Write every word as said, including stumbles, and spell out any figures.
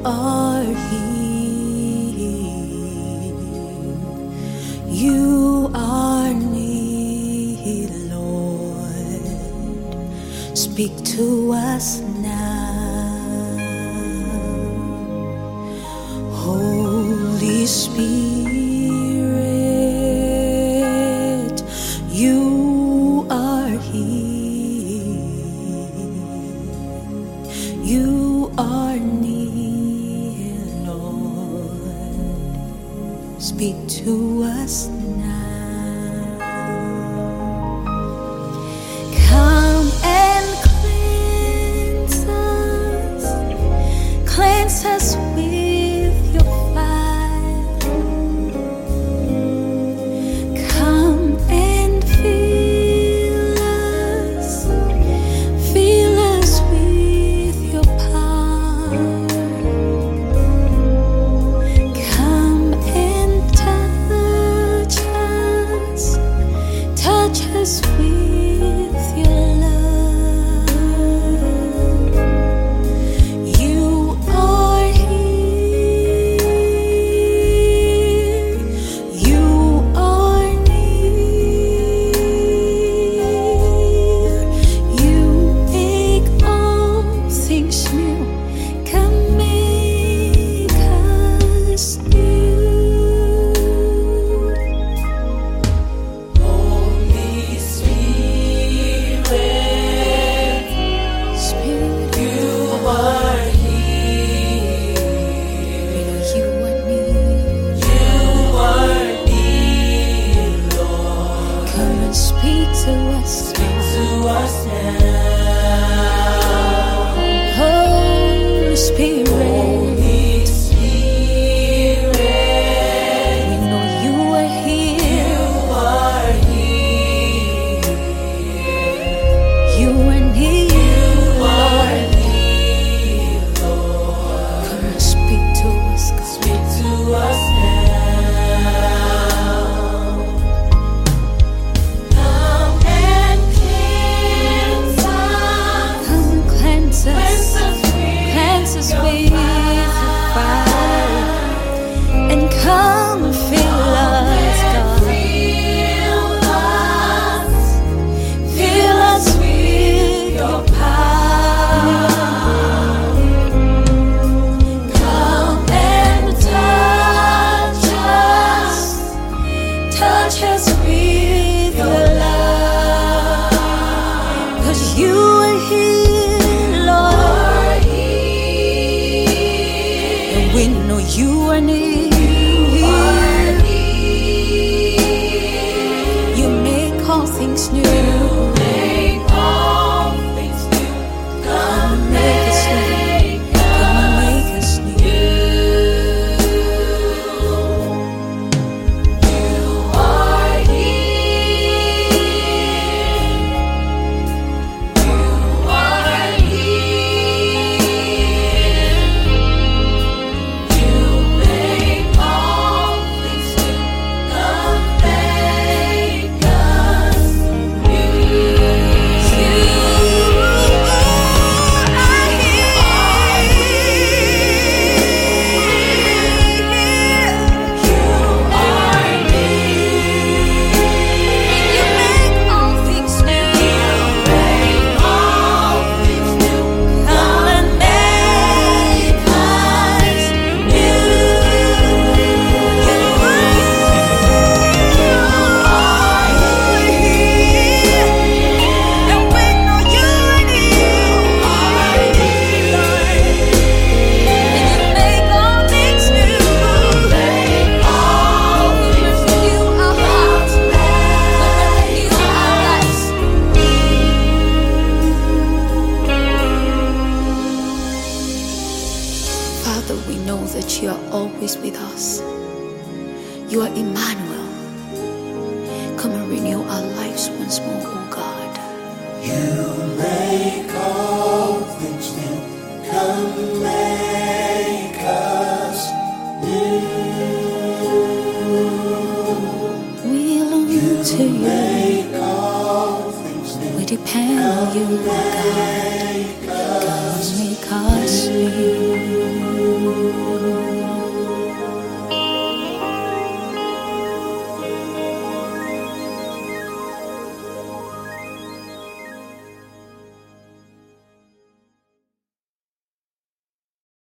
are here. You are near, Lord. Speak to us now, Holy Spirit. You are here. You are near, Lord. Speak to us now. Come and cleanse us, cleanse us with your fire. Come and fill us, fill us with your power. Come and touch us, touch us with your love. You are here. You are near. You make all things new. Come make us new. Holy Spirit, Spirit, you are here. You are near. You are near, Lord. Come and speak to us. Speak to us now. Holy Spirit. Holy Spirit, we know you are here. You are here. You are near. You are near, Lord. Come and speak to us, God. Speak to us now. Come and cleanse us. Come and cleanse us. Cleanse us with your fire. And come and fill us, God. Fill us with your power. Come and touch us, touch us with your love. 'Cause you are here, Lord. And we know you are near. You make all things new. Come and make us new. Come and make us new. You are here. You are here. You make all things new. Come make us new. You are here. You are near. You make all things new. You make all things new. Come and make us new. You are here. And we know you are near. And you make all things new. Make all things new. Our hearts, renew our lives. Father, we know that you are always with us. You are Emmanuel. Come and renew our lives once more, oh God. You make all things new. Come make us new. We long to you. Make all things new. We depend on you, God. Come make us new.